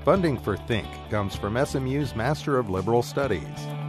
Funding for Think comes from SMU's Master of Liberal Studies.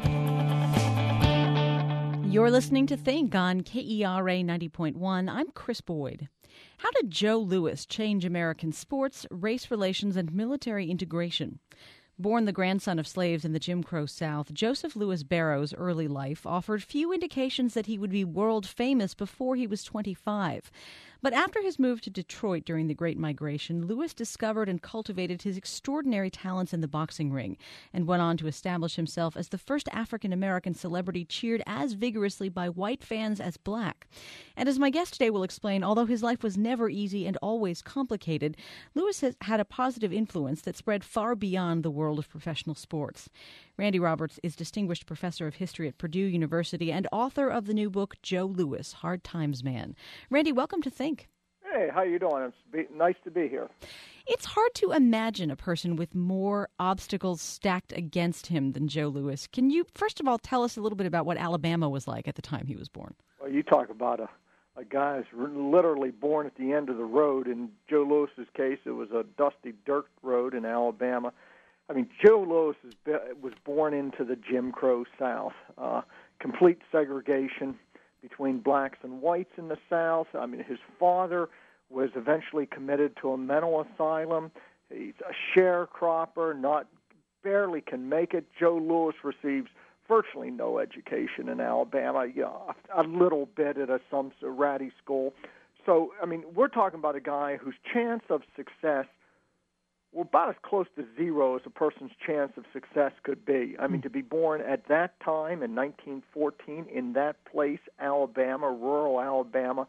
You're listening to Think on KERA 90.1. I'm Chris Boyd. How did Joe Louis change American sports, race relations, and military integration? Born the grandson of slaves in the Jim Crow South, Joseph Louis Barrow's early life offered few indications that he would be world famous before he was 25. But after his move to Detroit during the Great Migration, Louis discovered and cultivated his extraordinary talents in the boxing ring and went on to establish himself as the first African-American celebrity cheered as vigorously by white fans as black. And as my guest today will explain, although his life was never easy and always complicated, Louis has had a positive influence that spread far beyond the world of professional sports. Randy Roberts is Distinguished Professor of History at Purdue University and author of the new book, Joe Louis, Hard Times Man. Randy, welcome to Think. Hey, how you doing? It's nice to be here. It's hard to imagine a person with more obstacles stacked against him than Joe Louis. Can you, first of all, tell us a little bit about what Alabama was like at the time he was born? Well, you talk about a guy who's literally born at the end of the road. In Joe Louis's case, it was a dusty dirt road in Alabama. I mean, Joe Louis was born into the Jim Crow South, complete segregation between blacks and whites in the South. I mean, his father was eventually committed to a mental asylum. He's a sharecropper, barely can make it. Joe Louis receives virtually no education in Alabama, a little bit at some ratty school. So, I mean, we're talking about a guy whose chance of success were about as close to zero as a person's chance of success could be. I mean, to be born at that time in 1914 in that place, Alabama, rural Alabama,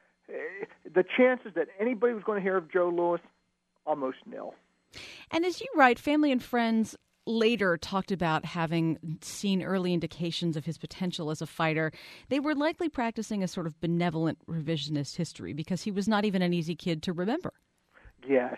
the chances that anybody was going to hear of Joe Louis, almost nil. And as you write, family and friends later talked about having seen early indications of his potential as a fighter. They were likely practicing a sort of benevolent revisionist history because he was not even an easy kid to remember. Yes,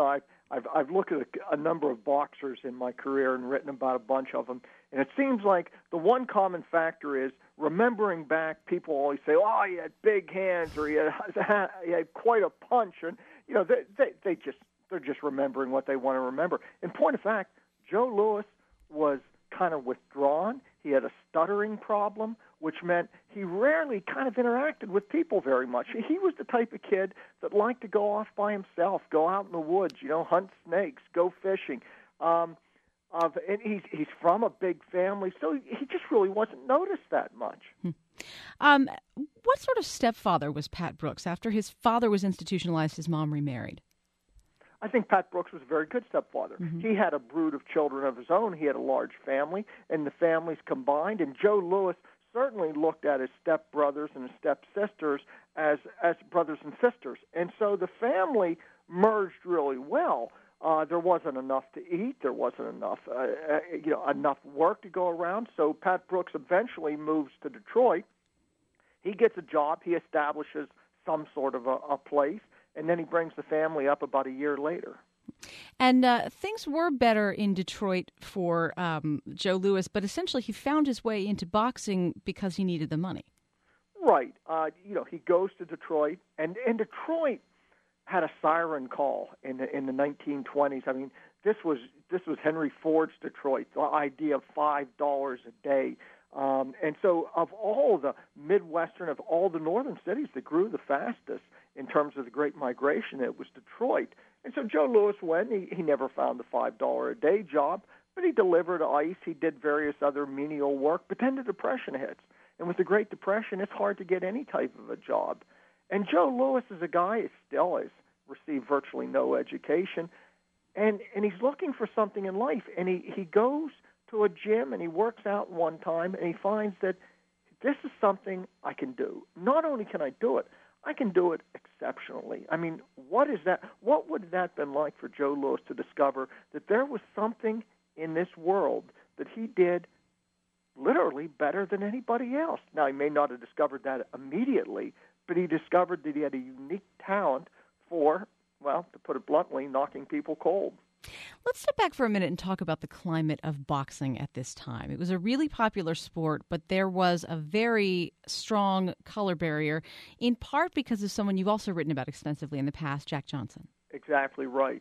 I've looked at a number of boxers in my career and written about a bunch of them, and it seems like the one common factor is remembering back. People always say, "Oh, he had big hands," or he had quite a punch, and they're just remembering what they want to remember. In point of fact, Joe Louis was kind of withdrawn. He had a stuttering problem, which meant he rarely kind of interacted with people very much. He was the type of kid that liked to go off by himself, go out in the woods, hunt snakes, go fishing. And he's from a big family, so he just really wasn't noticed that much. What sort of stepfather was Pat Brooks? After his father was institutionalized, his mom remarried. I think Pat Brooks was a very good stepfather. Mm-hmm. He had a brood of children of his own. He had a large family, and the families combined. And Joe Louis certainly looked at his stepbrothers and his stepsisters as brothers and sisters. And so the family merged really well. There wasn't enough to eat. There wasn't enough work to go around. So Pat Brooks eventually moves to Detroit. He gets a job. He establishes some sort of a place. And then he brings the family up about a year later. And things were better in Detroit for Joe Louis, but essentially he found his way into boxing because he needed the money. Right. He goes to Detroit, and Detroit had a siren call in the 1920s. I mean, this was Henry Ford's Detroit, the idea of $5 a day. And so of all the Midwestern, of all the northern cities that grew the fastest in terms of the Great Migration, it was Detroit. And so Joe Louis went. He never found the $5 a day job, but he delivered ice. He did various other menial work. But then the Depression hits. And with the Great Depression, it's hard to get any type of a job. And Joe Louis is a guy who still has received virtually no education. And he's looking for something in life. And he goes to a gym and he works out one time and he finds that this is something I can do. Not only can I do it, I can do it exceptionally. I mean, what is that? What would that have been like for Joe Louis to discover that there was something in this world that he did literally better than anybody else? Now, he may not have discovered that immediately, but he discovered that he had a unique talent for, well, to put it bluntly, knocking people cold. Let's step back for a minute and talk about the climate of boxing at this time. It was a really popular sport, but there was a very strong color barrier, in part because of someone you've also written about extensively in the past, Jack Johnson. Exactly right.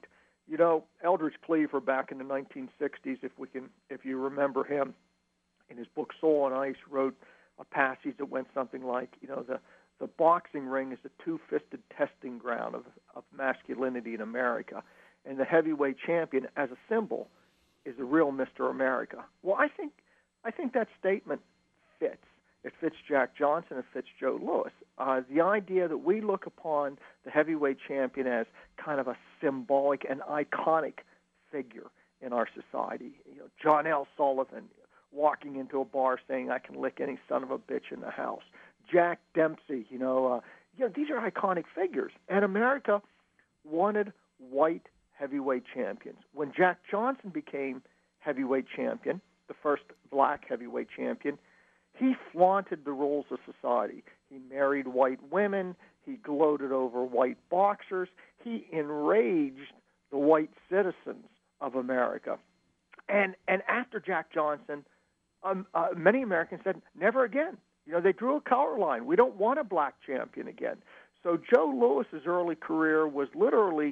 You know, Eldridge Cleaver back in the 1960s, if you remember him, in his book Soul on Ice, wrote a passage that went something like, you know, the boxing ring is a two-fisted testing ground of masculinity in America, and the heavyweight champion, as a symbol, is the real Mr. America. Well, I think that statement fits. It fits Jack Johnson. It fits Joe Louis. The idea that we look upon the heavyweight champion as kind of a symbolic and iconic figure in our society. You know, John L. Sullivan walking into a bar saying, "I can lick any son of a bitch in the house." Jack Dempsey, these are iconic figures. And America wanted white heavyweight champions. When Jack Johnson became heavyweight champion, the first black heavyweight champion, he flaunted the rules of society. He married white women. He gloated over white boxers. He enraged the white citizens of America. And after Jack Johnson, many Americans said, never again. You know, they drew a color line. We don't want a black champion again. So Joe Louis's early career was literally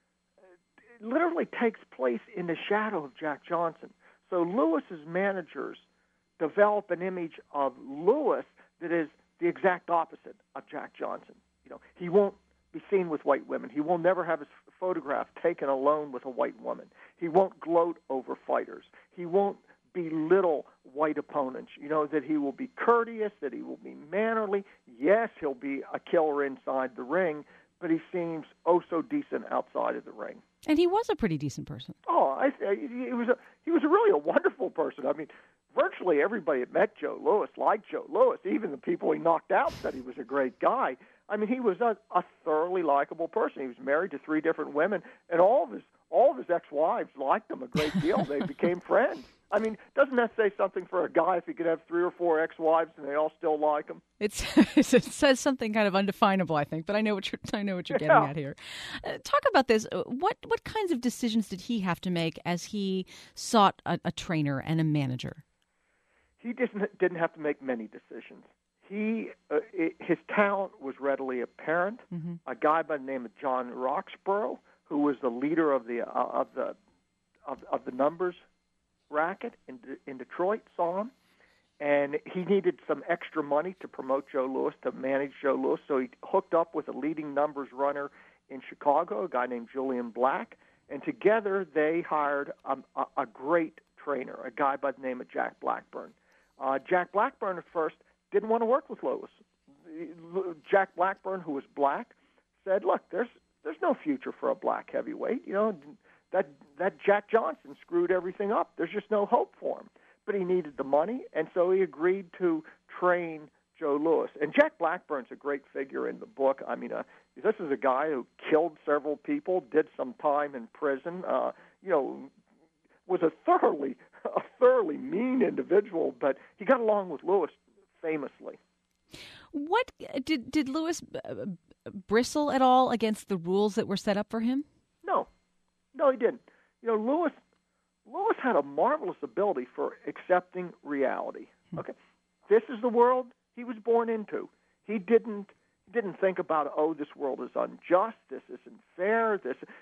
takes place in the shadow of Jack Johnson. So Louis's managers develop an image of Louis that is the exact opposite of Jack Johnson. You know, he won't be seen with white women. He will never have his photograph taken alone with a white woman. He won't gloat over fighters. He won't belittle white opponents. You know, that he will be courteous, that he will be mannerly. Yes, he'll be a killer inside the ring, but he seems oh so decent outside of the ring. And he was a pretty decent person. Oh, he was really a wonderful person. I mean, virtually everybody that met Joe Louis liked Joe Louis. Even the people he knocked out said he was a great guy. I mean, he was a thoroughly likable person. He was married to 3 different women, and all of his ex-wives liked him a great deal. They became friends. I mean, doesn't that say something for a guy if he could have 3 or 4 ex-wives and they all still like him? It says something kind of undefinable, I think, but I know what you're getting at here. Talk about this. What kinds of decisions did he have to make as he sought a trainer and a manager? He didn't have to make many decisions. His talent was readily apparent. Mm-hmm. A guy by the name of John Roxborough, who was the leader of the numbers racket in Detroit, saw him, and he needed some extra money to promote Joe Louis, to manage Joe Louis, so he hooked up with a leading numbers runner in Chicago, a guy named Julian Black, and together they hired a great trainer, a guy by the name of Jack Blackburn. Jack Blackburn at first didn't want to work with Louis. Jack Blackburn, who was black, said, "Look, there's no future for a black heavyweight. You know, that Jack Johnson screwed everything up. There's just no hope for him." But he needed the money, and so he agreed to train Joe Louis. And Jack Blackburn's a great figure in the book. I mean, this is a guy who killed several people, did some time in prison, was a thoroughly mean individual, but he got along with Louis famously. What did Louis bristle at all against the rules that were set up for him? No, he didn't. You know, Louis had a marvelous ability for accepting reality. Okay, this is the world he was born into. He didn't think about, oh, this world is unjust, this isn't fair,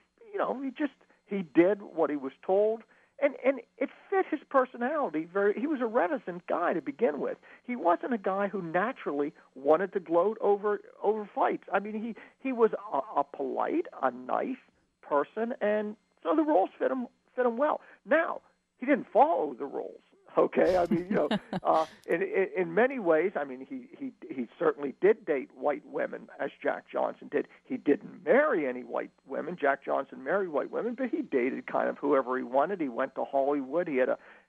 he did what he was told. And it fit his personality. He was a reticent guy to begin with. He wasn't a guy who naturally wanted to gloat over fights. I mean, he was a polite, a nice person, and so the rules fit him well. Now, he didn't follow the rules. Okay, I mean, in many ways, I mean, he certainly did date white women, as Jack Johnson did. He didn't marry any white women. Jack Johnson married white women, but he dated kind of whoever he wanted. He went to Hollywood. He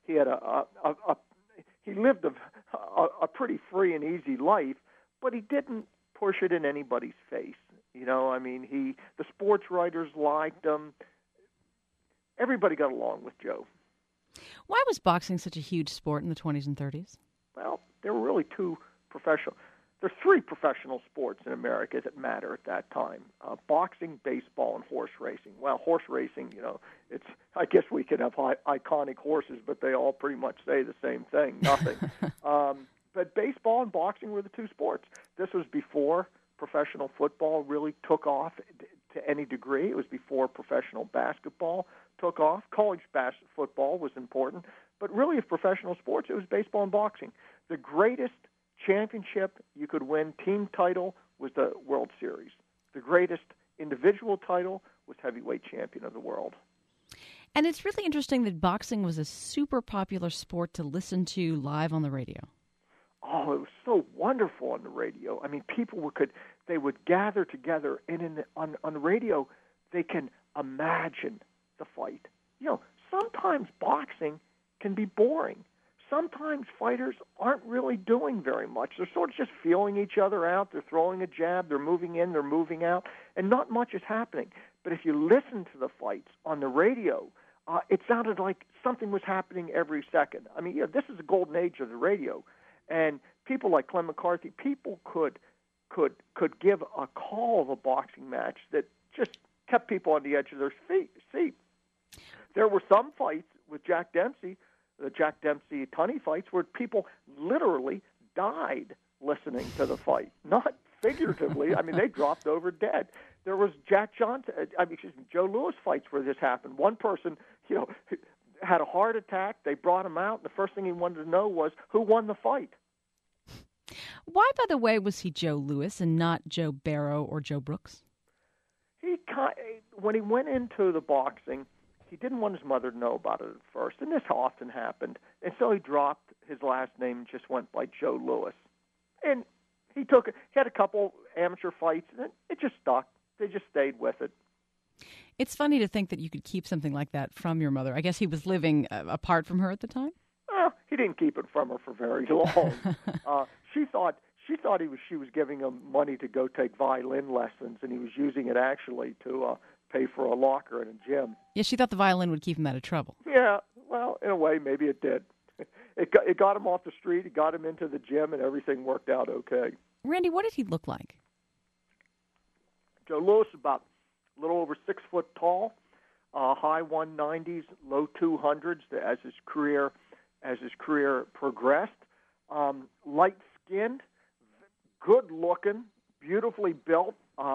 lived a pretty free and easy life, but he didn't push it in anybody's face. You know, I mean, the sports writers liked him. Everybody got along with Joe. Why was boxing such a huge sport in the 20s and 30s? Well, there were really there's 3 professional sports in America that matter at that time: boxing, baseball, and horse racing. Well, horse racing, I guess we could have iconic horses, but they all pretty much say the same thing, nothing. But baseball and boxing were the 2 sports. This was before professional football really took off to any degree. It was before professional basketball took off. College football was important. But really, of professional sports, it was baseball and boxing. The greatest championship you could win, team title, was the World Series. The greatest individual title was heavyweight champion of the world. And it's really interesting that boxing was a super popular sport to listen to live on the radio. Oh, it was so wonderful on the radio. I mean, people would gather together, and on the radio, they can imagine the fight. You know, sometimes boxing can be boring. Sometimes fighters aren't really doing very much. They're sort of just feeling each other out. They're throwing a jab. They're moving in. They're moving out. And not much is happening. But if you listen to the fights on the radio, it sounded like something was happening every second. I mean, this is the golden age of the radio. And people like Clem McCarthy, people could give a call of a boxing match that just kept people on the edge of their seat. There were some fights with Jack Dempsey, the Jack Dempsey-Tunney fights, where people literally died listening to the fight, not figuratively. I mean, they dropped over dead. There was Joe Louis fights where this happened. One person, had a heart attack. They brought him out. And the first thing he wanted to know was who won the fight. Why, by the way, was he Joe Louis and not Joe Barrow or Joe Brooks? When he went into the boxing, he didn't want his mother to know about it at first, and this often happened. And so he dropped his last name and just went by Joe Louis. And he had a couple amateur fights, and it just stuck. They just stayed with it. It's funny to think that you could keep something like that from your mother. I guess he was living apart from her at the time? Well, he didn't keep it from her for very long. She thought she was giving him money to go take violin lessons, and he was using it actually to pay for a locker in a gym. Yeah, she thought the violin would keep him out of trouble. Yeah, well, in a way, maybe it did. It got him off the street, it got him into the gym, and everything worked out okay. Randy, what did he look like? Joe Louis, about a little over 6 foot tall, high 190s, low 200s as his career progressed. Light-skinned, good-looking, beautifully built.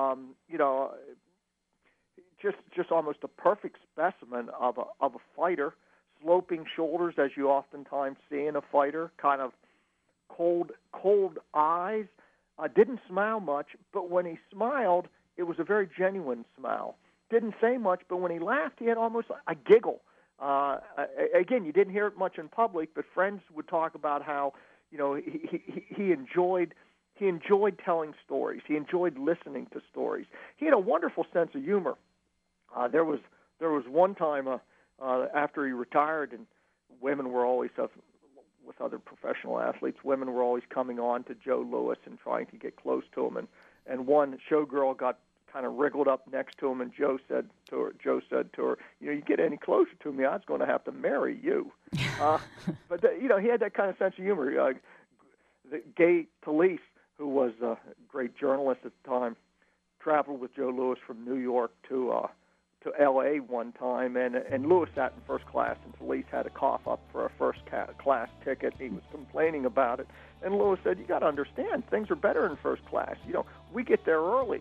Just almost a perfect specimen of a fighter. Sloping shoulders, as you oftentimes see in a fighter. Kind of cold eyes. Didn't smile much, but when he smiled, it was a very genuine smile. Didn't say much, but when he laughed, he had almost a giggle. Again, you didn't hear it much in public, but friends would talk about how he enjoyed telling stories. He enjoyed listening to stories. He had a wonderful sense of humor. There was one time after he retired, and women were always with other professional athletes. Women were always coming on to Joe Louis and trying to get close to him. And one showgirl got kind of wriggled up next to him, and Joe said to her, you get any closer to me, I was going to have to marry you. But he had that kind of sense of humor. Gay Talese, who was a great journalist at the time, traveled with Joe Louis from New York to L.A. one time, and Louis sat in first class, and Talese had a cough up for a first class ticket. He was complaining about it, and Louis said, "You got to understand, things are better in first class. We get there early."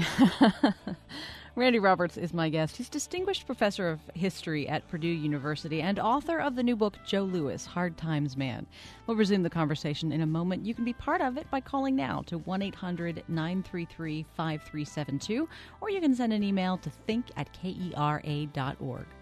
Randy Roberts is my guest. He's Distinguished Professor of History at Purdue University and author of the new book, Joe Louis, Hard Times Man. We'll resume the conversation in a moment. You can be part of it by calling now to 1-800-933-5372, or you can send an email to think@kera.org.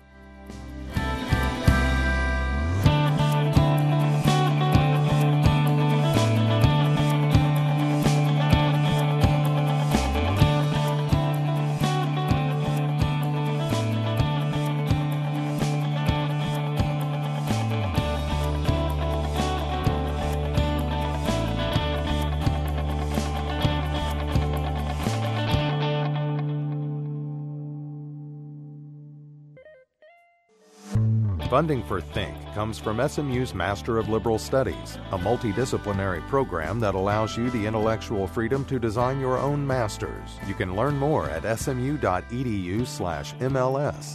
Funding for Think comes from SMU's Master of Liberal Studies, a multidisciplinary program that allows you the intellectual freedom to design your own masters. You can learn more at smu.edu/MLS.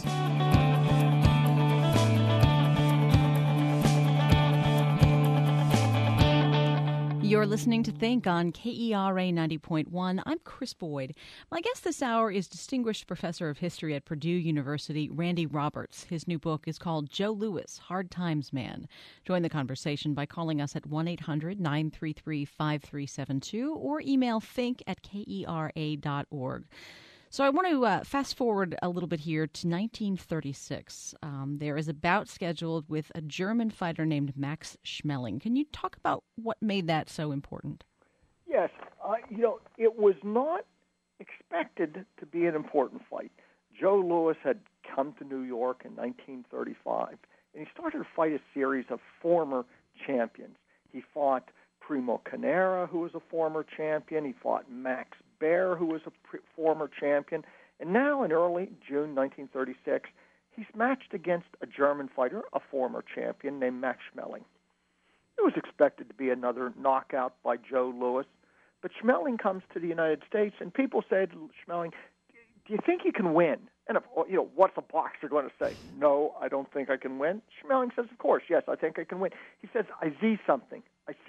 You're listening to Think on KERA 90.1. I'm Chris Boyd. My guest this hour is Distinguished Professor of History at Purdue University, Randy Roberts. His new book is called Joe Louis, Hard Times Man. Join the conversation by calling us at 1-800-933-5372 or email think@kera.org. So I want to fast forward a little bit here to 1936. There is a bout scheduled with a German fighter named Max Schmeling. Can you talk about what made that so important? Yes. It was not expected to be an important fight. Joe Louis had come to New York in 1935, and he started to fight a series of former champions. He fought Primo Carnera, who was a former champion. He fought Max Baer, who was a former champion. And now in early June 1936, he's matched against a German fighter, a former champion named Max Schmeling. It was expected to be another knockout by Joe Louis. But Schmeling comes to the United States, and people said to Schmeling, do you think you can win? And, what's a boxer going to say? No, I don't think I can win. Schmeling says, of course, yes, I think I can win. He says, I see something.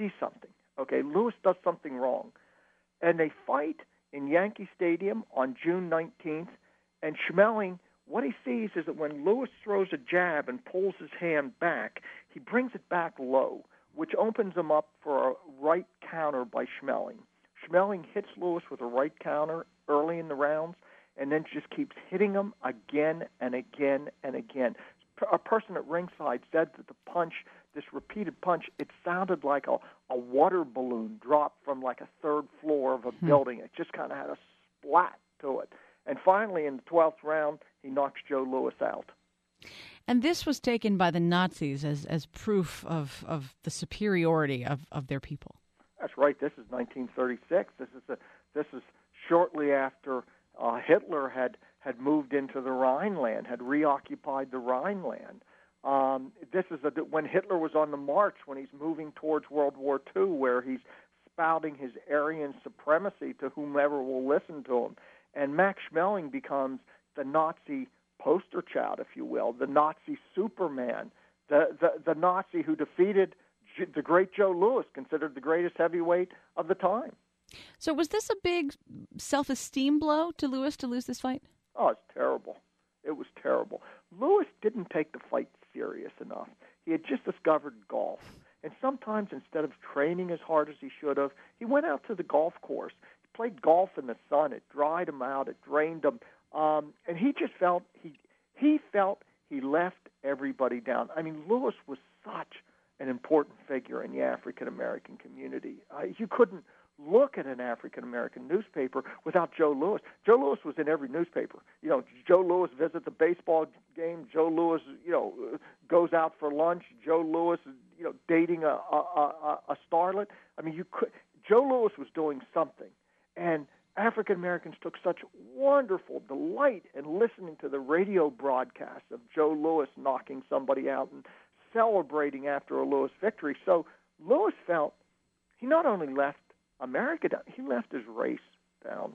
Okay, Louis does something wrong. And they fight in Yankee Stadium on June 19th, and Schmeling, what he sees is that when Louis throws a jab and pulls his hand back, he brings it back low, which opens him up for a right counter by Schmeling. Schmeling hits Louis with a right counter early in the rounds, and then just keeps hitting him again and again and again. A person at ringside said that the punch, this repeated punch, it sounded like a water balloon dropped from like a third floor of a building. It just kind of had a splat to it. And finally, in the 12th round, he knocks Joe Louis out. And this was taken by the Nazis as proof of the superiority of their people. That's right. This is 1936. This is shortly after Hitler had moved into the Rhineland, had reoccupied the Rhineland. This is when Hitler was on the march, when he's moving towards World War II, where he's spouting his Aryan supremacy to whomever will listen to him. And Max Schmeling becomes the Nazi poster child, if you will, the Nazi Superman, the Nazi who defeated the great Joe Louis, considered the greatest heavyweight of the time. So was this a big self-esteem blow to Louis to lose this fight? Oh, it's terrible. It was terrible. Louis didn't take the fight serious enough. He had just discovered golf. And sometimes instead of training as hard as he should have, he went out to the golf course. He played golf in the sun. It dried him out. It drained him. And he just felt he left everybody down. I mean, Louis was such an important figure in the African-American community. You couldn't look at an African-American newspaper without Joe Louis. Joe Louis was in every newspaper. Joe Louis visits the baseball game. Joe Louis, goes out for lunch. Joe Louis, dating a starlet. I mean, Joe Louis was doing something. And African-Americans took such wonderful delight in listening to the radio broadcasts of Joe Louis knocking somebody out and celebrating after a Louis victory. So Louis felt he not only left America down, he left his race down.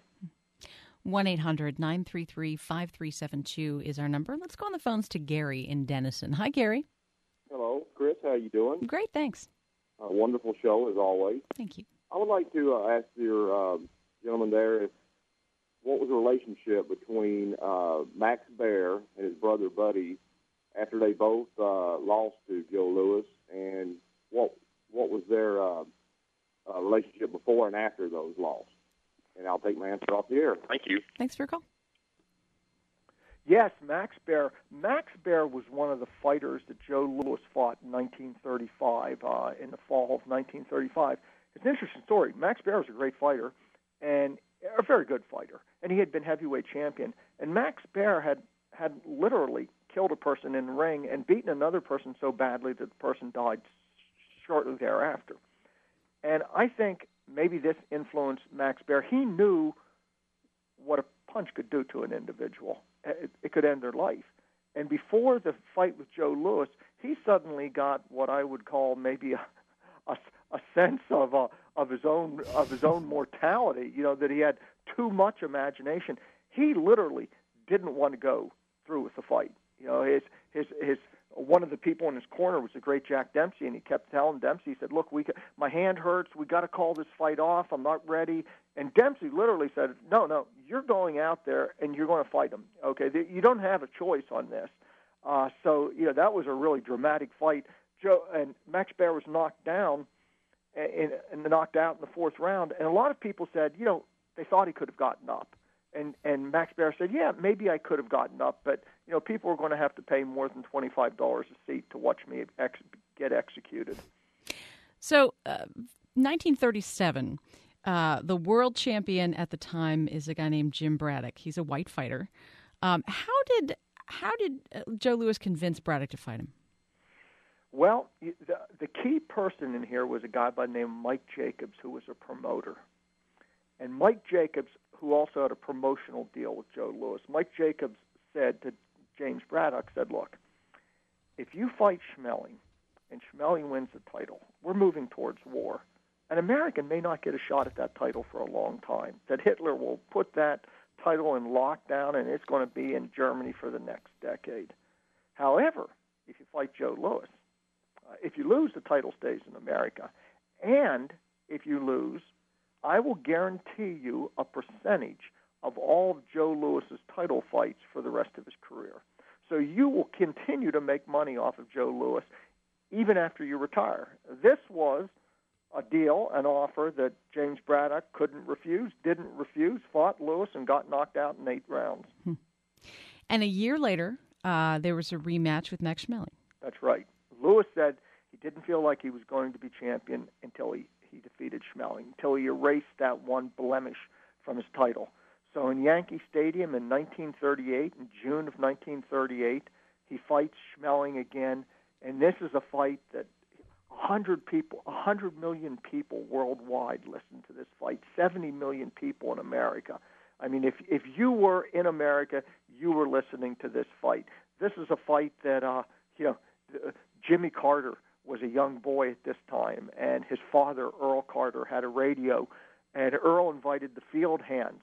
1-800-933-5372 is our number. Let's go on the phones to Gary in Denison. Hi, Gary. Hello, Chris. How you doing? Great, thanks. A wonderful show, as always. Thank you. I would like to ask your gentleman there what was the relationship between Max Baer and his brother Buddy after they both lost to Joe Louis, and what was their relationship before and after those losses? And I'll take my answer off the air. Thank you. Thanks for your call. Yes, Max Baer. Max Baer was one of the fighters that Joe Louis fought in 1935, in the fall of 1935. It's an interesting story. Max Baer was a great fighter, and a very good fighter, and he had been heavyweight champion. And Max Baer had literally killed a person in the ring and beaten another person so badly that the person died shortly thereafter. And I think maybe this influenced Max Baer. He knew what a punch could do to an individual. It could end their life. And before the fight with Joe Louis, he suddenly got what I would call maybe a sense of his own mortality. That he had too much imagination. He literally didn't want to go through with the fight. One one of the people in his corner was the great Jack Dempsey, and he kept telling Dempsey, he said, look, my hand hurts. We got to call this fight off. I'm not ready. And Dempsey literally said, no, you're going out there and you're going to fight him. Okay, you don't have a choice on this. So that was a really dramatic fight. Max Baer was knocked down and knocked out in the fourth round, and a lot of people said, they thought he could have gotten up. And Max Baer said, yeah, maybe I could have gotten up, but people are going to have to pay more than $25 a seat to watch me get executed. So, 1937, the world champion at the time is a guy named Jim Braddock. He's a white fighter. How did Joe Louis convince Braddock to fight him? Well, the key person in here was a guy by the name of Mike Jacobs, who was a promoter. And Mike Jacobs, who also had a promotional deal with Joe Louis, Mike Jacobs said to James Braddock, look, if you fight Schmeling and Schmeling wins the title, we're moving towards war. An American may not get a shot at that title for a long time, that Hitler will put that title in lockdown and it's going to be in Germany for the next decade. However, if you fight Joe Louis, if you lose, the title stays in America. And if you lose, I will guarantee you a percentage of all of Joe Louis's title fights for the rest of his career. So you will continue to make money off of Joe Louis even after you retire. This was a deal, an offer that James Braddock didn't refuse, fought Louis, and got knocked out in 8 rounds. And a year later, there was a rematch with Max Schmeling. That's right. Louis said he didn't feel like he was going to be champion until he defeated Schmeling, until he erased that one blemish from his title. So in Yankee Stadium in 1938, in June of 1938, he fights Schmeling again, and this is a fight that 100 million people worldwide listened to this fight, 70 million people in America. I mean, if you were in America, you were listening to this fight. This is a fight that, Jimmy Carter was a young boy at this time, and his father, Earl Carter, had a radio, and Earl invited the field hands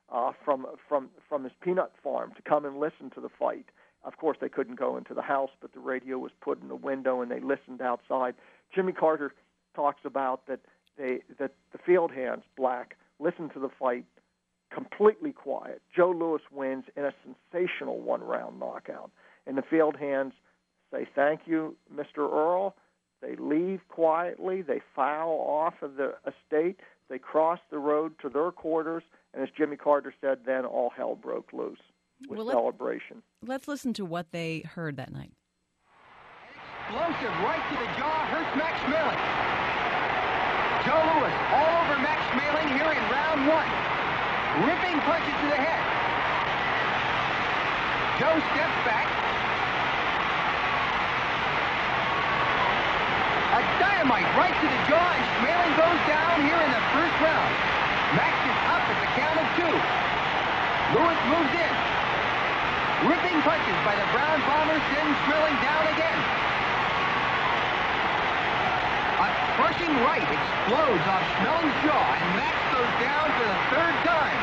from his peanut farm to come and listen to the fight. Of course, they couldn't go into the house, but the radio was put in the window, and they listened outside. Jimmy Carter talks about that the field hands, black, listened to the fight completely quiet. Joe Louis wins in a sensational one-round knockout. And the field hands say, thank you, Mr. Earl. They leave quietly. They file off of the estate. They cross the road to their quarters. And as Jimmy Carter said, then all hell broke loose with celebration. Let's listen to what they heard that night. Explosive right to the jaw hurts Max Schmeling. Joe Louis all over Max Schmeling here in round 1. Ripping punches to the head. Joe steps back. A dynamite right to the jaw, and Schmeling goes down here in the first round. Max is up at the count of 2. Louis moves in. Ripping punches by the Brown Bomber send Schmeling down again. A crushing right explodes off Schmeling's jaw, and Max goes down for the 3rd time.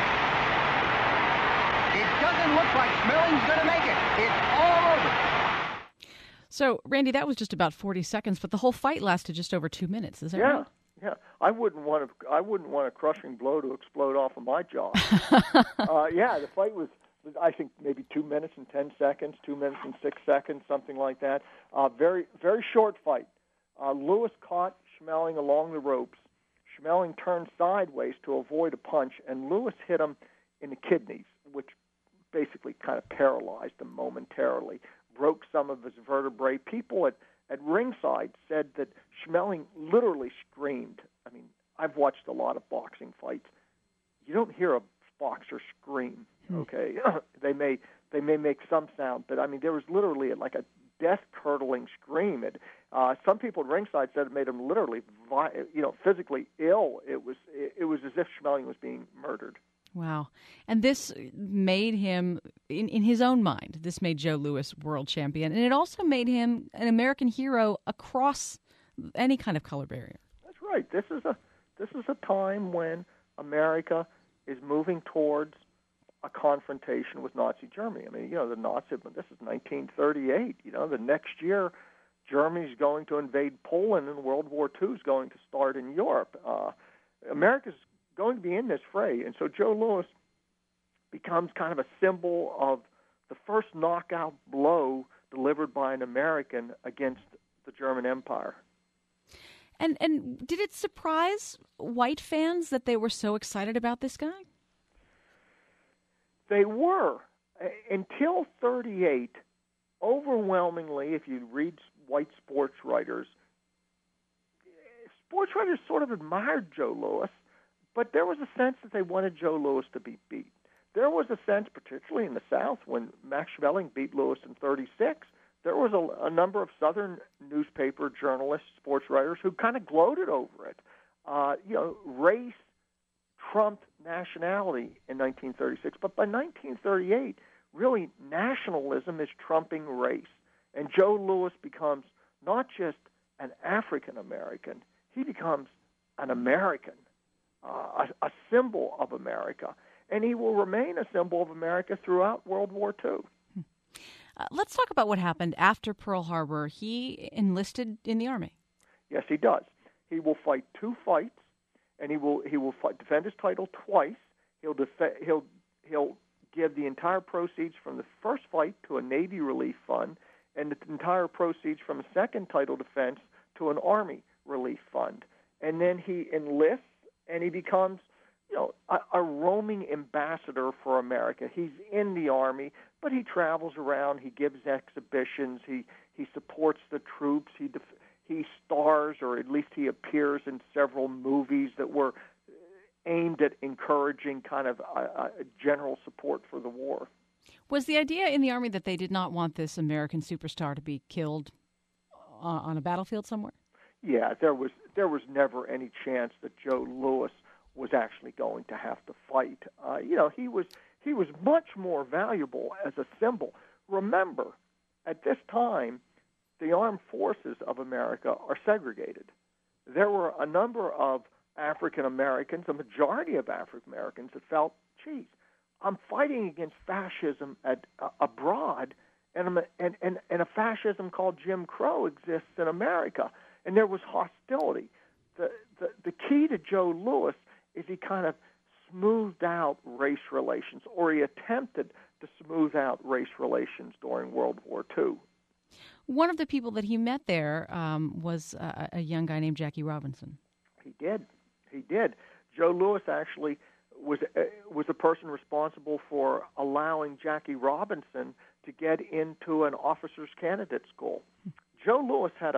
It doesn't look like Schmeling's going to make it. It's all over. So, Randy, that was just about 40 seconds, but the whole fight lasted just over 2 minutes. Is that right? Yeah. I wouldn't want a crushing blow to explode off of my jaw. The fight was, I think, maybe 2 minutes and 10 seconds, 2 minutes and 6 seconds, something like that. Very, very short fight. Louis caught Schmeling along the ropes. Schmeling turned sideways to avoid a punch, and Louis hit him in the kidneys, which basically kind of paralyzed him momentarily, broke some of his vertebrae. People at ringside said that Schmeling literally screamed. I mean, I've watched a lot of boxing fights. You don't hear a boxer scream, okay? They may make some sound, but I mean, there was literally like a death-curdling scream. Some people at ringside said it made him literally, physically ill. It was as if Schmeling was being murdered. Wow. And this made him, in his own mind, this made Joe Louis world champion. And it also made him an American hero across any kind of color barrier. That's right. This is a time when America is moving towards a confrontation with Nazi Germany. I mean, the Nazis, this is 1938. The next year, Germany's going to invade Poland and World War II is going to start in Europe. America's going to be in this fray. And so Joe Louis becomes kind of a symbol of the first knockout blow delivered by an American against the German Empire. And did it surprise white fans that they were so excited about this guy? They were. Until 38, overwhelmingly, if you read white sports writers sort of admired Joe Louis, but there was a sense that they wanted Joe Louis to be beat. There was a sense, particularly in the South, when Max Schmeling beat Louis in 36, there was a number of Southern newspaper journalists, sports writers, who kind of gloated over it. Race trumped nationality in 1936, but by 1938, really nationalism is trumping race. And Joe Louis becomes not just an African American, he becomes an American, a symbol of America. And he will remain a symbol of America throughout World War II. Let's talk about what happened after Pearl Harbor. He enlisted in the Army. Yes, he does. He will fight 2 fights, and he will defend his title twice. He'll give the entire proceeds from the first fight to a Navy relief fund, and the entire proceeds from a second title defense to an Army relief fund. And then he enlists, and he becomes a roaming ambassador for America. He's in the Army, but he travels around. He gives exhibitions. He supports the troops. He stars, or at least he appears in several movies that were aimed at encouraging kind of a general support for the war. Was the idea in the Army that they did not want this American superstar to be killed on a battlefield somewhere? Yeah, there was never any chance that Joe Louis was actually going to have to fight. He was much more valuable as a symbol. Remember, at this time, the armed forces of America are segregated. There were a number of African Americans, a majority of African Americans, that felt, geez, I'm fighting against fascism abroad, and a fascism called Jim Crow exists in America, and there was hostility. The key to Joe Louis is he kind of smoothed out race relations, or he attempted to smooth out race relations during World War II. One of the people that he met there was a young guy named Jackie Robinson. He did. Joe Louis actually was the person responsible for allowing Jackie Robinson to get into an officer's candidate school. Joe Louis had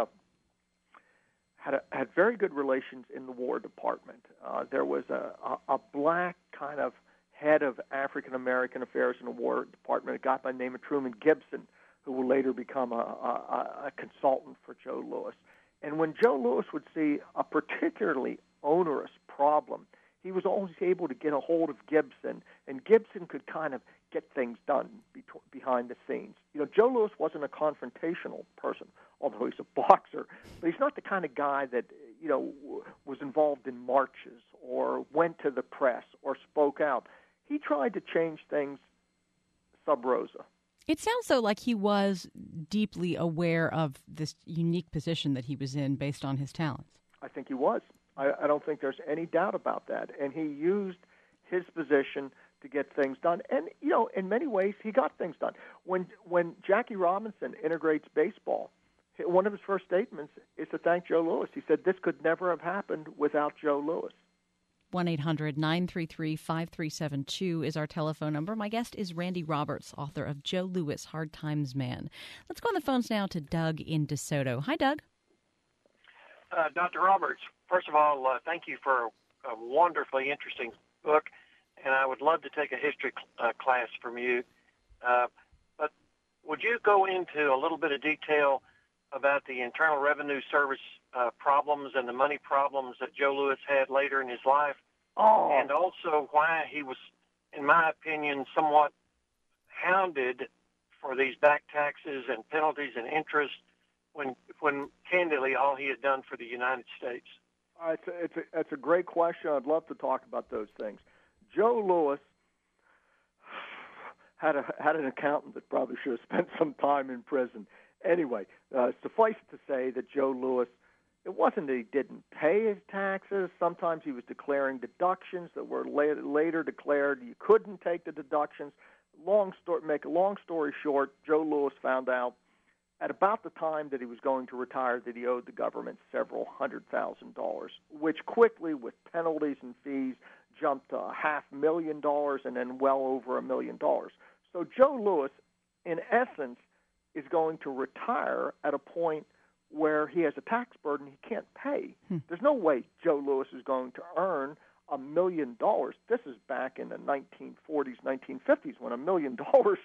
very good relations in the War Department. There was a black kind of head of African American affairs in the War Department, a guy by the name of Truman Gibson, who will later become a consultant for Joe Louis. And when Joe Louis would see a particularly onerous problem, he was always able to get a hold of Gibson, and Gibson could kind of get things done behind the scenes. Joe Louis wasn't a confrontational person, although he's a boxer, but he's not the kind of guy that, was involved in marches or went to the press or spoke out. He tried to change things sub rosa. It sounds, though, like he was deeply aware of this unique position that he was in based on his talents. I think he was. I don't think there's any doubt about that. And he used his position to get things done. And, in many ways, he got things done. When Jackie Robinson integrates baseball, one of his first statements is to thank Joe Louis. He said, this could never have happened without Joe Louis. 1-800-933-5372 is our telephone number. My guest is Randy Roberts, author of Joe Louis, Hard Times Man. Let's go on the phones now to Doug in DeSoto. Hi, Doug. Dr. Roberts, first of all, thank you for a wonderfully interesting book, and I would love to take a history class from you. But would you go into a little bit of detail about the Internal Revenue Service problems and the money problems that Joe Louis had later in his life, and also why he was, in my opinion, somewhat hounded for these back taxes and penalties and interest when candidly all he had done for the United States? It's a great question. I'd love to talk about those things. Joe Louis, had an accountant that probably should have spent some time in prison. Anyway, suffice it to say that Joe Louis, it wasn't that he didn't pay his taxes. Sometimes he was declaring deductions that were later declared you couldn't take the deductions. Make a long story short, Joe Louis found out at about the time that he was going to retire that he owed the government several $100,000, which quickly, with penalties and fees, jumped to $500,000 and then well over $1 million. So Joe Louis, in essence, is going to retire at a point where he has a tax burden he can't pay. There's no way Joe Louis is going to earn $1 million. This is back in the 1940s, 1950s, when $1 million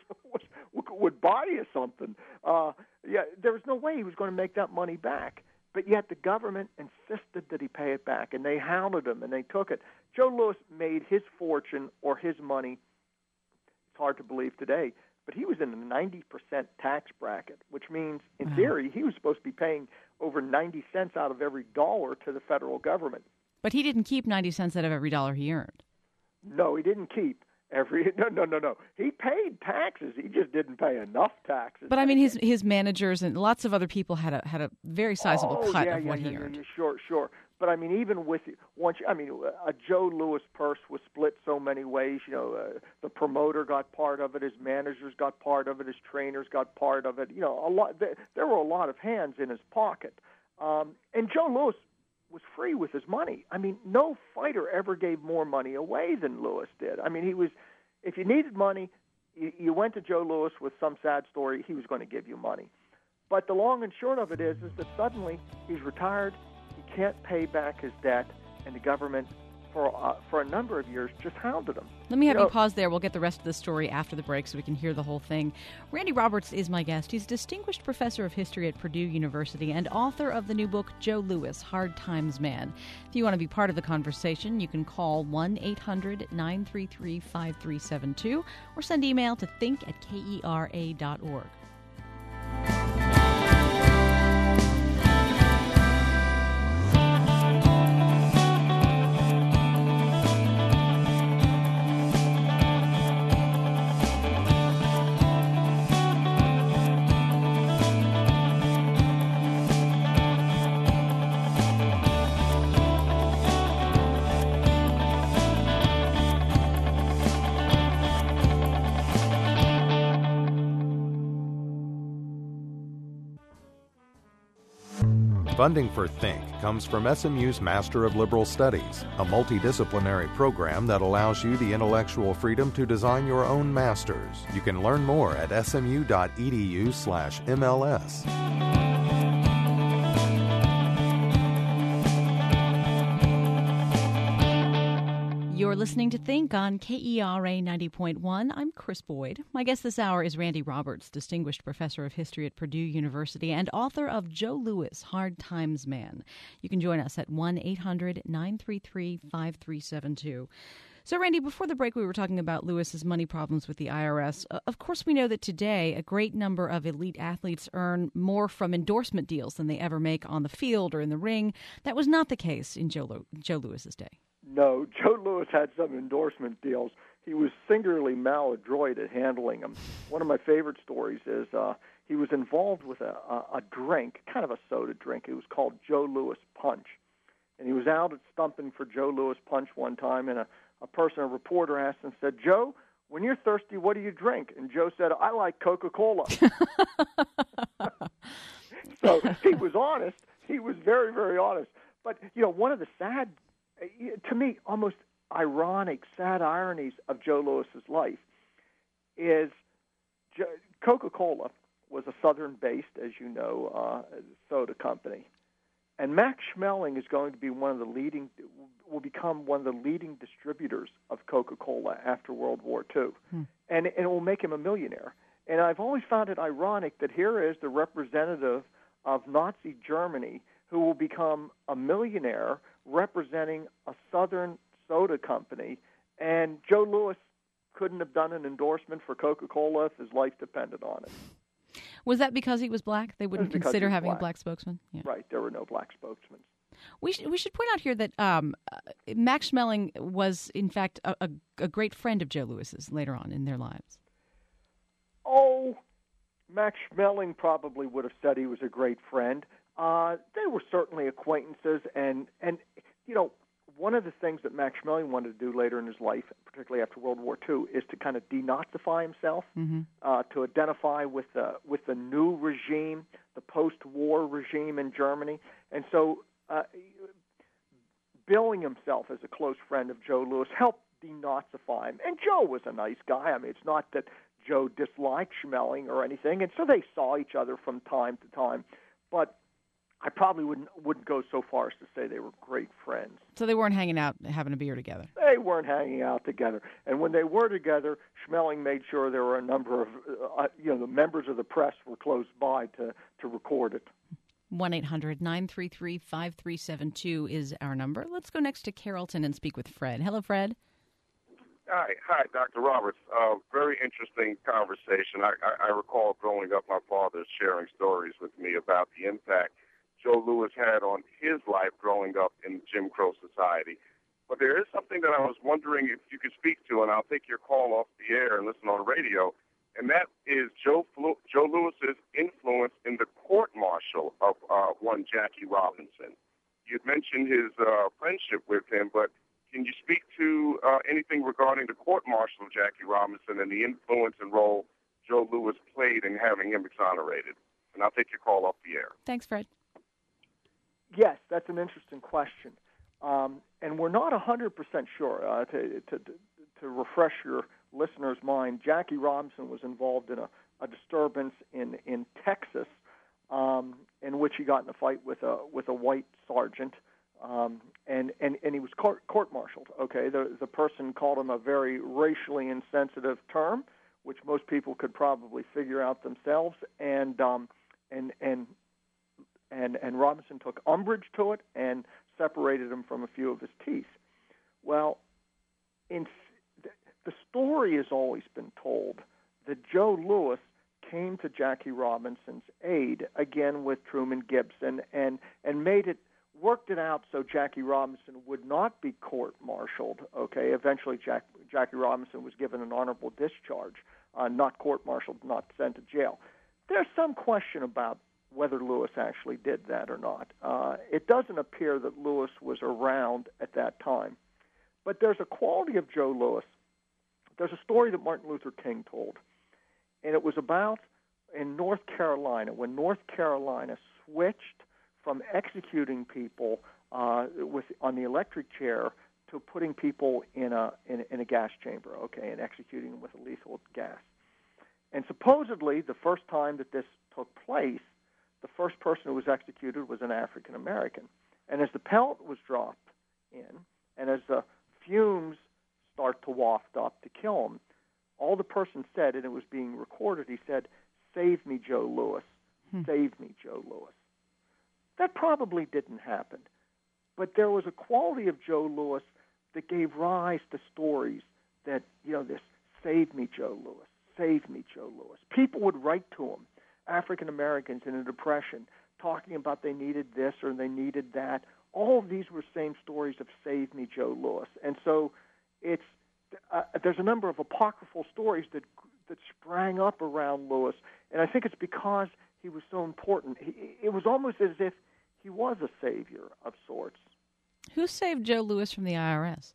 would buy you something. There was no way he was going to make that money back. But yet the government insisted that he pay it back, and they hounded him, and they took it. Joe Louis made his fortune or his money, it's hard to believe today, but he was in the 90% tax bracket, which means, in theory, he was supposed to be paying over 90 cents out of every dollar to the federal government. But he didn't keep 90 cents out of every dollar he earned. No, he didn't keep every... No. He paid taxes. He just didn't pay enough taxes. But, I mean, his managers and lots of other people had a very sizable cut of what he earned. Sure. But, I mean, even with... a Joe Louis purse was split so many ways. The promoter got part of it. His managers got part of it. His trainers got part of it. There were a lot of hands in his pocket. And Joe Louis was free with his money. I mean, no fighter ever gave more money away than Louis did. I mean, if you needed money, you went to Joe Louis with some sad story, he was going to give you money. But the long and short of it is that suddenly he's retired, he can't pay back his debt, and the government, for a number of years, just hounded him. Let me have you pause there. We'll get the rest of the story after the break so we can hear the whole thing. Randy Roberts is my guest. He's a distinguished professor of history at Purdue University and author of the new book, Joe Louis, Hard Times Man. If you want to be part of the conversation, you can call 1-800-933-5372 or send email to think@kera.org. Funding for Think comes from SMU's Master of Liberal Studies, a multidisciplinary program that allows you the intellectual freedom to design your own masters. You can learn more at smu.edu/MLS. You're listening to Think on KERA 90.1. I'm Chris Boyd. My guest this hour is Randy Roberts, distinguished professor of history at Purdue University and author of Joe Louis, Hard Times Man. You can join us at 1-800-933-5372. So, Randy, before the break, we were talking about Lewis's money problems with the IRS. Of course, we know that today a great number of elite athletes earn more from endorsement deals than they ever make on the field or in the ring. That was not the case in Joe Louis's day. No, Joe Louis had some endorsement deals. He was singularly maladroit at handling them. One of my favorite stories is he was involved with a drink, kind of a soda drink. It was called Joe Louis Punch. And he was out at stumping for Joe Louis Punch one time, and a reporter asked him, said, "Joe, when you're thirsty, what do you drink?" And Joe said, "I like Coca-Cola." So he was honest. He was very, very honest. But, one of the sad, to me, almost ironic, sad ironies of Joe Louis's life is Coca-Cola was a Southern-based, as you know, soda company. And Max Schmeling is going to be will become one of the leading distributors of Coca-Cola after World War II. And it will make him a millionaire. And I've always found it ironic that here is the representative of Nazi Germany who will become a millionaire representing a Southern soda company, and Joe Louis couldn't have done an endorsement for Coca-Cola if his life depended on it. Was that because he was black? They wouldn't consider having a black spokesman? Yeah. Right, there were no black spokesmen. We should point out here that Max Schmeling was, in fact, a great friend of Joe Louis's later on in their lives. Oh, Max Schmeling probably would have said he was a great friend. They were certainly acquaintances, and one of the things that Max Schmeling wanted to do later in his life, particularly after World War II, is to kind of denazify himself, to identify with the new regime, the post-war regime in Germany, and so billing himself as a close friend of Joe Louis helped denazify him. And Joe was a nice guy. I mean, it's not that Joe disliked Schmeling or anything, and so they saw each other from time to time, but I probably wouldn't go so far as to say they were great friends. So they weren't hanging out having a beer together? They weren't hanging out together. And when they were together, Schmeling made sure there were a number of, the members of the press were close by to record it. 1-800-933-5372 is our number. Let's go next to Carrollton and speak with Fred. Hello, Fred. Hi, Dr. Roberts. Very interesting conversation. I recall growing up, my father sharing stories with me about the impact Joe Louis had on his life growing up in Jim Crow society. But there is something that I was wondering if you could speak to, and I'll take your call off the air and listen on radio, and that is Joe Louis's influence in the court-martial of one Jackie Robinson. You'd mentioned his friendship with him, but can you speak to anything regarding the court-martial of Jackie Robinson and the influence and role Joe Louis played in having him exonerated? And I'll take your call off the air. Thanks, Fred. Yes, that's an interesting question. And we're not 100% sure. To refresh your listener's mind, Jackie Robinson was involved in a disturbance in Texas in which he got in a fight with a white sergeant. And he was court-martialed. Okay, the person called him a very racially insensitive term, which most people could probably figure out themselves. And Robinson took umbrage to it and separated him from a few of his teeth. Well, the story has always been told that Joe Louis came to Jackie Robinson's aid, again with Truman Gibson, and worked it out so Jackie Robinson would not be court-martialed. Okay, eventually Jackie Robinson was given an honorable discharge, not court-martialed, not sent to jail. There's some question about whether Louis actually did that or not. It doesn't appear that Louis was around at that time. But there's a quality of Joe Louis. There's a story that Martin Luther King told, and it was about in North Carolina, when North Carolina switched from executing people on the electric chair to putting people in a gas chamber, okay, and executing them with a lethal gas. And supposedly, the first time that this took place, the first person who was executed was an African American. And as the pellet was dropped in, and as the fumes start to waft up to kill him, all the person said, and it was being recorded, he said, "Save me, Joe Louis. Save me, Joe Louis." That probably didn't happen. But there was a quality of Joe Louis that gave rise to stories that, this "Save me, Joe Louis. Save me, Joe Louis." People would write to him, African Americans in a depression, talking about they needed this or they needed that. All of these were same stories of "Save me, Joe Louis." And so there's a number of apocryphal stories that sprang up around Louis, and I think it's because he was so important. It was almost as if he was a savior of sorts. Who saved Joe Louis from the IRS?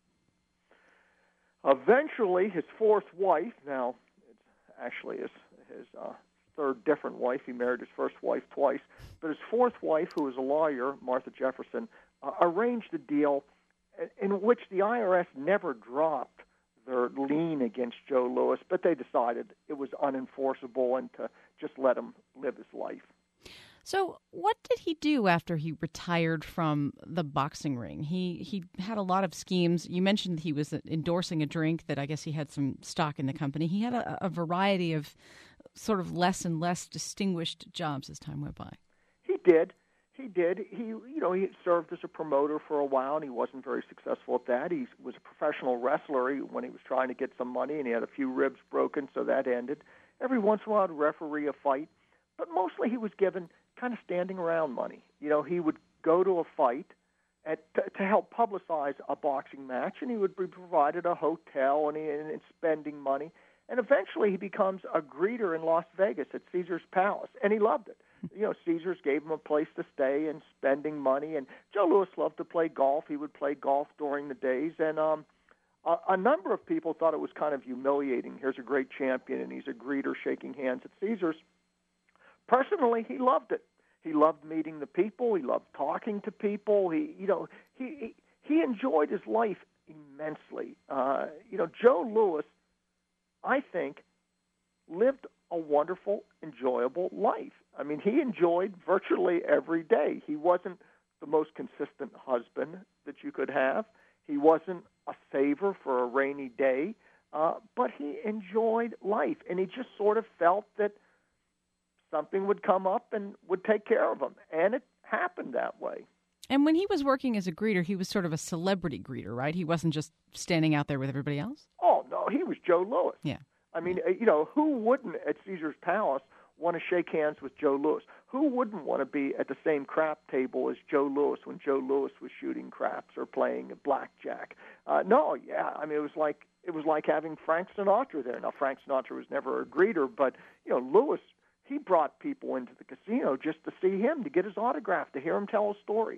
Eventually, his fourth wife, now it's actually his third different wife. He married his first wife twice. But his fourth wife, who was a lawyer, Martha Jefferson, arranged a deal in which the IRS never dropped their lien against Joe Louis, but they decided it was unenforceable and to just let him live his life. So what did he do after he retired from the boxing ring? He had a lot of schemes. You mentioned he was endorsing a drink that I guess he had some stock in the company. He had a variety of sort of less and less distinguished jobs as time went by. He did. He served as a promoter for a while, and he wasn't very successful at that. He was a professional wrestler when he was trying to get some money, and he had a few ribs broken, so that ended. Every once in a while, he'd referee a fight, but mostly he was given kind of standing around money. He would go to a fight to help publicize a boxing match, and he would be provided a hotel and spending money. And eventually he becomes a greeter in Las Vegas at Caesar's Palace, and he loved it. Caesars gave him a place to stay and spending money, and Joe Louis loved to play golf. He would play golf during the days, and a number of people thought it was kind of humiliating. Here's a great champion, and he's a greeter shaking hands at Caesars. Personally, he loved it. He loved meeting the people. He loved talking to people. He enjoyed his life immensely. Joe Louis, I think, lived a wonderful, enjoyable life. I mean, he enjoyed virtually every day. He wasn't the most consistent husband that you could have. He wasn't a saver for a rainy day, but he enjoyed life, and he just sort of felt that something would come up and would take care of him, and it happened that way. And when he was working as a greeter, he was sort of a celebrity greeter, right? He wasn't just standing out there with everybody else? Oh, no, he was Joe Louis. Yeah. I mean, who wouldn't at Caesar's Palace want to shake hands with Joe Louis? Who wouldn't want to be at the same crap table as Joe Louis when Joe Louis was shooting craps or playing blackjack? It was like having Frank Sinatra there. Now, Frank Sinatra was never a greeter, but Louis, he brought people into the casino just to see him, to get his autograph, to hear him tell a story.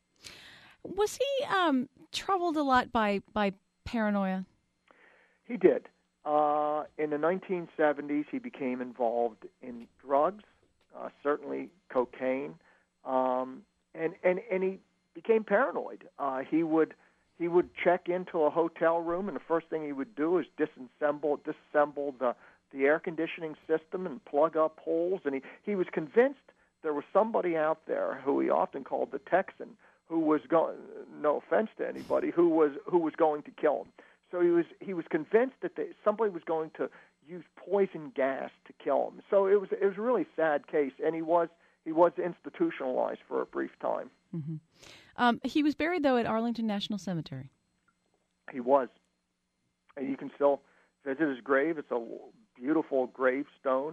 Was he troubled a lot by paranoia? He did. In the 1970s, he became involved in drugs, certainly cocaine, and he became paranoid. He would check into a hotel room, and the first thing he would do is disassemble the air conditioning system and plug up holes. And he was convinced there was somebody out there who he often called the Texan, who was going, no offense to anybody, who was going to kill him. So he was convinced that somebody was going to use poison gas to kill him. So it was a really sad case, and he was institutionalized for a brief time. Mm-hmm. He was buried, though, at Arlington National Cemetery. He was, and you can still visit his grave. It's a beautiful gravestone,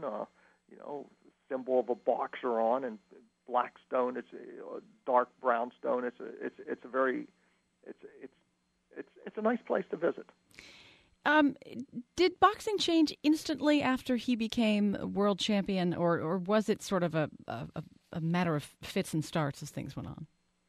symbol of a boxer on, and black stone. It's a dark brown stone. It's a nice place to visit. Did boxing change instantly after he became world champion, or was it sort of a matter of fits and starts as things went on?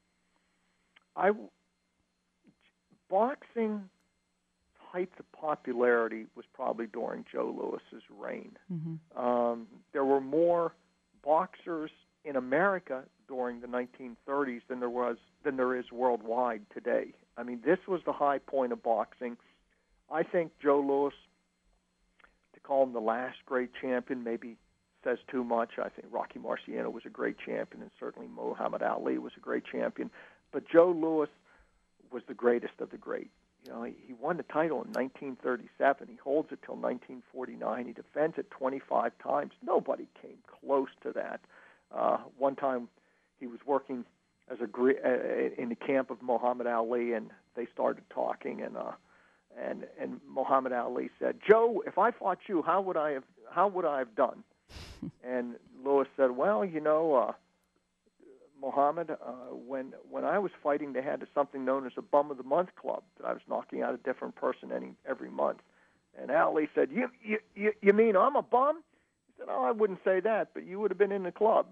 Boxing height of popularity was probably during Joe Louis's reign. Mm-hmm. There were more boxers in America during the 1930s than there is worldwide today. I mean, this was the high point of boxing. I think Joe Louis, to call him the last great champion, maybe says too much. I think Rocky Marciano was a great champion, and certainly Muhammad Ali was a great champion. But Joe Louis was the greatest of the great. He won the title in 1937. He holds it till 1949. He defends it 25 times. Nobody came close to that. One time he was working as in the camp of Muhammad Ali, and they started talking, and Muhammad Ali said, "Joe, if I fought you, how would I have done?" And Louis said, "Well, Muhammad, when I was fighting, they had something known as a Bum of the Month Club, that I was knocking out a different person every month." And Ali said, "You mean I'm a bum?" He said, "Oh, I wouldn't say that, but you would have been in the club."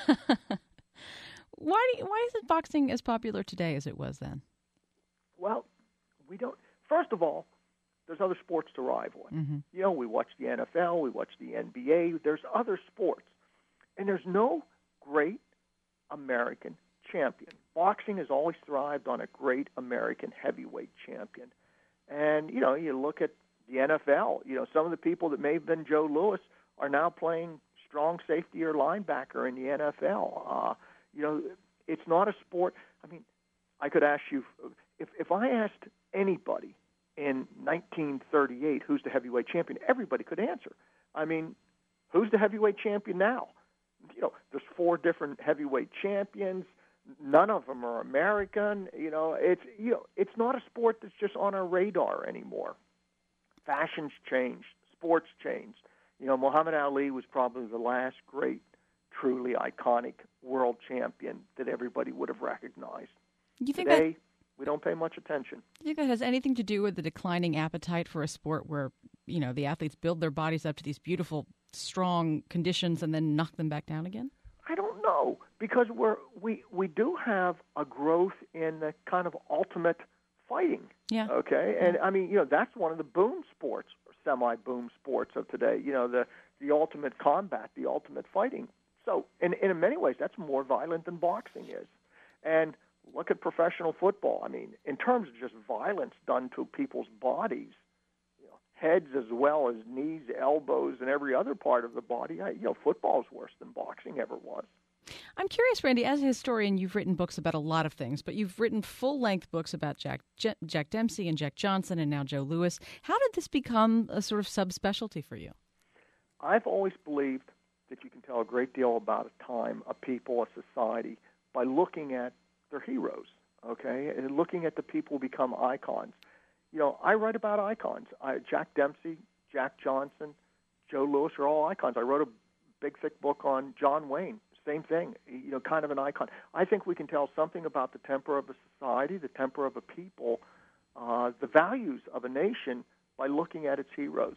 Why isn't boxing as popular today as it was then? Well, we don't. First of all, there's other sports to rival it. Mm-hmm. We watch the NFL, we watch the NBA. There's other sports, and there's no great American champion. Boxing has always thrived on a great American heavyweight champion. And, you look at the NFL, some of the people that may have been Joe Louis are now playing strong safety or linebacker in the NFL. It's not a sport. I mean, I could ask you, if I asked anybody in 1938 who's the heavyweight champion, everybody could answer. I mean, who's the heavyweight champion now? There's 4 different heavyweight champions. None of them are American. It's not a sport that's just on our radar anymore. Fashions changed, sports changed. Muhammad Ali was probably the last great, truly iconic world champion that everybody would have recognized. You think Today, we don't pay much attention. Do you think that has anything to do with the declining appetite for a sport where the athletes build their bodies up to these beautiful, strong conditions and then knock them back down again? I don't know, because we do have a growth in the kind of ultimate fighting. Yeah. Okay. And I mean, that's one of the boom sports, or semi-boom sports of today. The ultimate combat, the ultimate fighting. So, in many ways, that's more violent than boxing is. And look at professional football. I mean, in terms of just violence done to people's bodies, heads as well as knees, elbows, and every other part of the body, football is worse than boxing ever was. I'm curious, Randy, as a historian, you've written books about a lot of things, but you've written full-length books about Jack Dempsey and Jack Johnson and now Joe Louis. How did this become a sort of subspecialty for you? I've always believed that you can tell a great deal about a time, a people, a society, by looking at their heroes, okay, and looking at the people who become icons. I write about icons. Jack Dempsey, Jack Johnson, Joe Louis are all icons. I wrote a big, thick book on John Wayne. Same thing, kind of an icon. I think we can tell something about the temper of a society, the temper of a people, the values of a nation by looking at its heroes.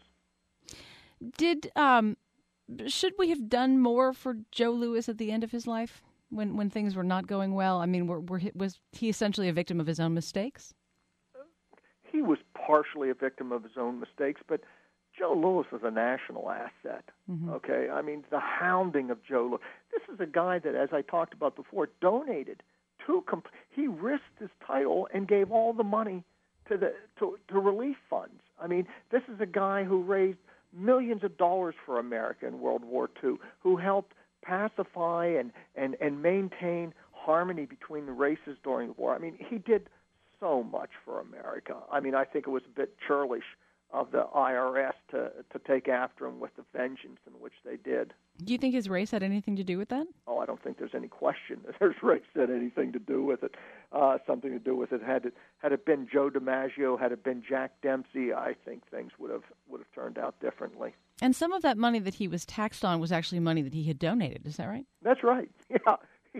Should we have done more for Joe Louis at the end of his life when things were not going well? I mean, was he essentially a victim of his own mistakes? He was partially a victim of his own mistakes, but Joe Louis was a national asset, okay? I mean, the hounding of Joe Louis. This is a guy that, as I talked about before, donated he risked his title and gave all the money to relief funds. I mean, this is a guy who raised millions of dollars for America in World War II, who helped pacify and maintain harmony between the races during the war. I mean, he did so much for America. I mean, I think it was a bit churlish of the IRS to take after him with the vengeance in which they did. Do you think his race had anything to do with that? Oh, I don't think there's any question that his race had anything to do with it. Something to do with it. Had it been Joe DiMaggio, had it been Jack Dempsey, I think things would have turned out differently. And some of that money that he was taxed on was actually money that he had donated. Is that right? That's right. Yeah.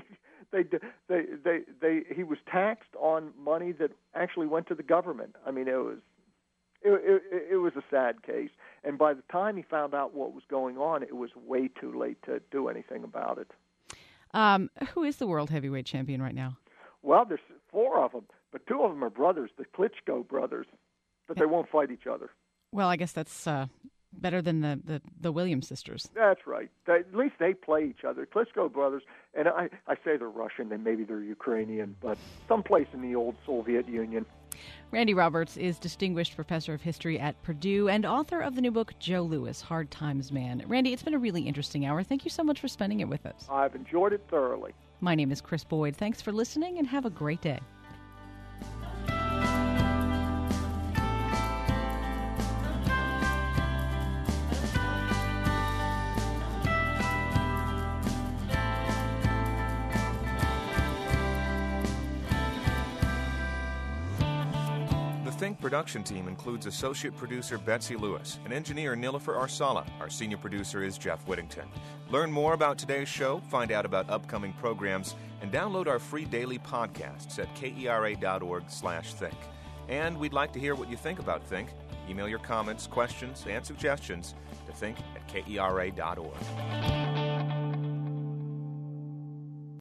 He was taxed on money that actually went to the government. I mean, it was a sad case. And by the time he found out what was going on, it was way too late to do anything about it. Who is the world heavyweight champion right now? Well, there's 4 of them, but 2 of them are brothers, the Klitschko brothers, but they won't fight each other. Well, I guess that's better than the Williams sisters. That's right. At least they play each other. Klitschko brothers, and I say they're Russian, and maybe they're Ukrainian, but someplace in the old Soviet Union. Randy Roberts is Distinguished Professor of History at Purdue and author of the new book, Joe Louis, Hard Times Man. Randy, it's been a really interesting hour. Thank you so much for spending it with us. I've enjoyed it thoroughly. My name is Chris Boyd. Thanks for listening, and have a great day. Think production team includes associate producer Betsy Lewis and engineer Nilofer Arsala. Our senior producer is Jeff Whittington. Learn more about today's show, find out about upcoming programs, and download our free daily podcasts at kera.org/think. And we'd like to hear what you think about Think. Email your comments, questions, and suggestions to think@kera.org.